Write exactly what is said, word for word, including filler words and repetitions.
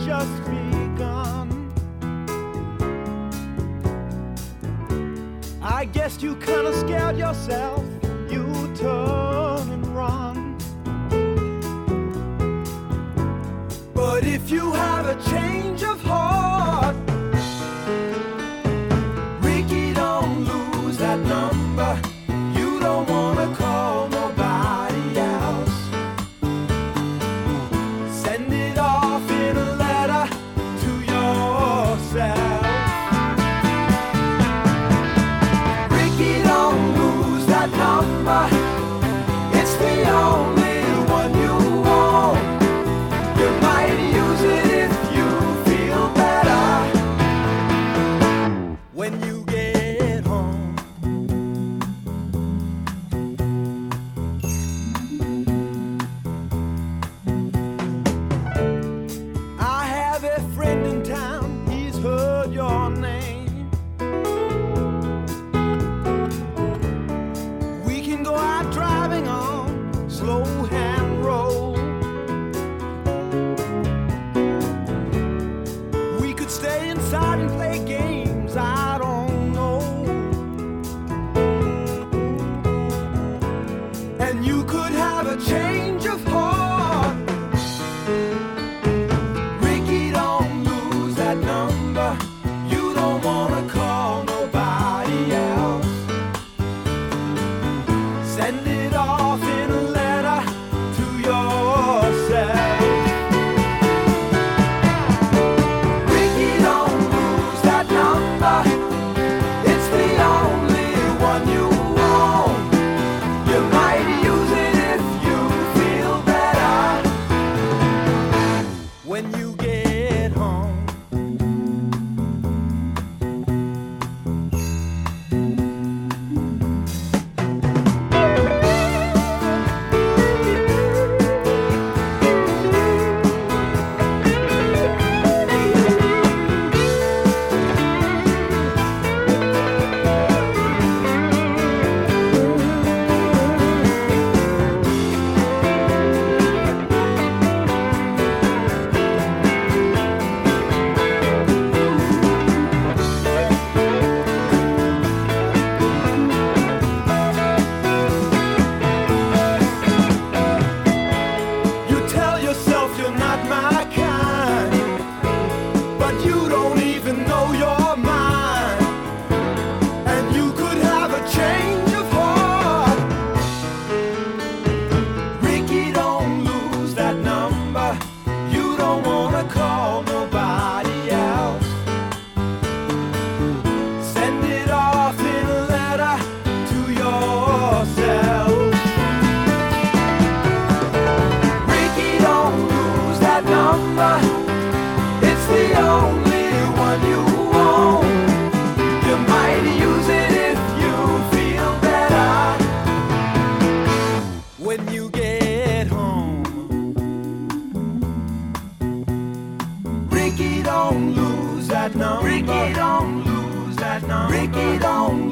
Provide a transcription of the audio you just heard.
just begun. I guess you kinda scared yourself. You turn and run. But if you have a change of heart, Ricky, don't lose that number. You don't wanna call nobody else. Send it off in a letter to yourself. Ricky, don't lose that number. It's the only one you want. You might use it if you feel better when you get home. I have a friend in town, he's heard your name. We can go out driving on slow hand roll. We could stay inside and play games, I don't know. And you could have a change of heart. Ricky, don't lose that number. You don't wanna call nobody else. Send it off in a letter to yourself. Ricky, don't lose that number. It's the only one you want. You might use it if you feel better when you get home. You tell yourself you're not my kind, but you don't even know your mind. And you could have a change of heart. Ricky, don't lose that number. You don't wanna call nobody else. Send it off in a letter to yourself. Ricky, don't lose that number. It's the only one you want. You might use it if you feel better when you get home. Ricky, don't lose that number. Ricky, don't lose that number. Ricky, don't